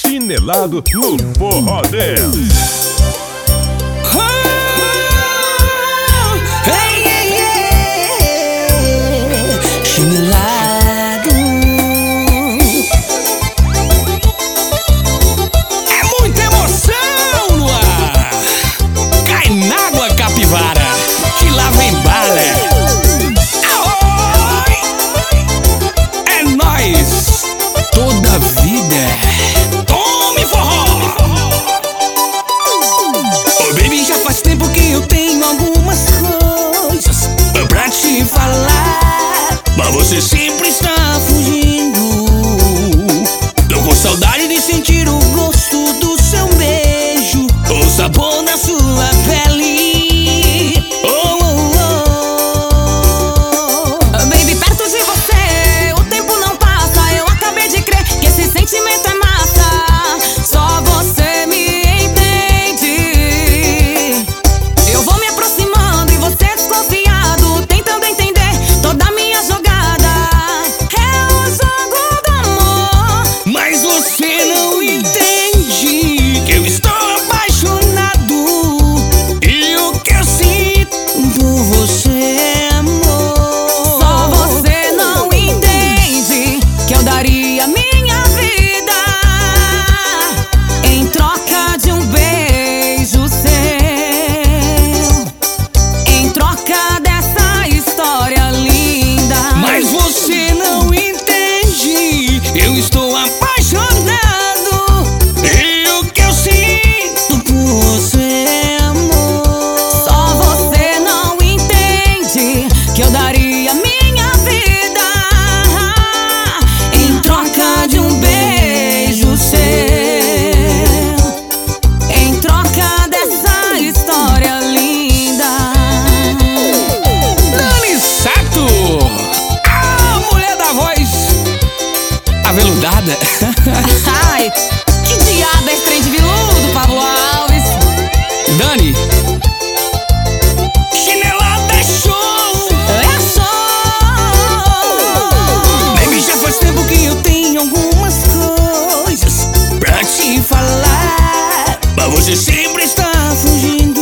Chinelado no Forró Dance. Chinelado é muita emoção no ar. Cai na água, capivara, que lá vem bala. Aoi! É nóis, toda a vida. Tome forró! Oh baby, já faz tempo que eu tenho algumas coisas pra te falar, mas você sempre está fugindo. Tô com saudade de sentir o gosto do seu beijo, o sabor da sua pele. Oh, oh, oh. Baby, perto de você o tempo não passa. Eu acabei de crer que esse sentimento é massa. Só você me entende. Eu vou me aproximando e você desconfiado, tentando entender toda a minha jogada. É o jogo do amor, mas você não entende que eu estou apaixonado. E o que eu sinto por você, amor. Só você não entende que eu daria minha vida em troca de um beijo seu, em troca dessa história linda. Mas você não entende, eu estou apaixonado. E o que eu sinto por você, amor. Só você não entende que eu daria minha vida em troca de um beijo seu, em troca dessa história linda. Dani Sato, a mulher da voz aveludada. Ai, que diabo é esse trem de viludo, Pablo Alves? Dani, Chinelado é show. É show. Baby, já faz tempo que eu tenho algumas coisas pra te falar, mas você sempre está fugindo.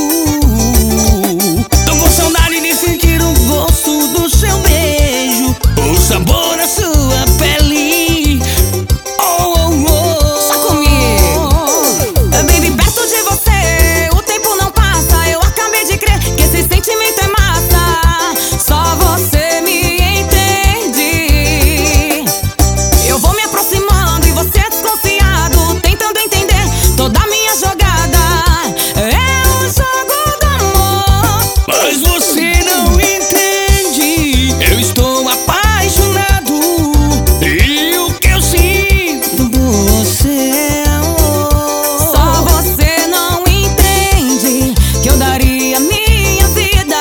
Tô com saudade de sentir o gosto do seu beijo, o sabor da sua pele. Oh, oh, oh. Só comigo. Baby, perto de você o tempo não passa. Eu acabei de crer que esse sentimento é massa. Só você me entende. Eu vou me aproximando e você desconfiado, tentando entender toda a minha jogada. É o jogo do amor, mas você não entende. Eu estou apaixonado. E o que eu sinto por você, amor. Só você não entende que eu daria minha vida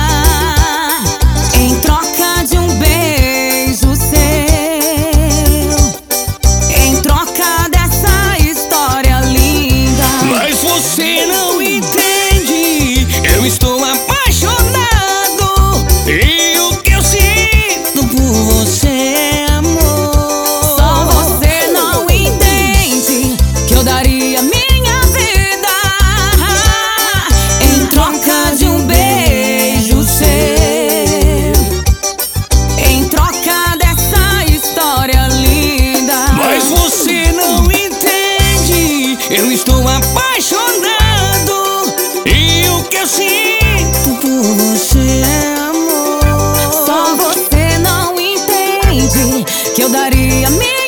em troca de um beijo seu, em troca dessa história linda. Mas você não entende, eu estou apaixonado. E o que eu sinto por você, amor. Só você não entende que eu daria minha vida em troca de um beijo seu, em troca dessa história linda. Mas você não entende, eu estou apaixonado. E o que eu sinto por você, amor. Só você não entende que eu daria minha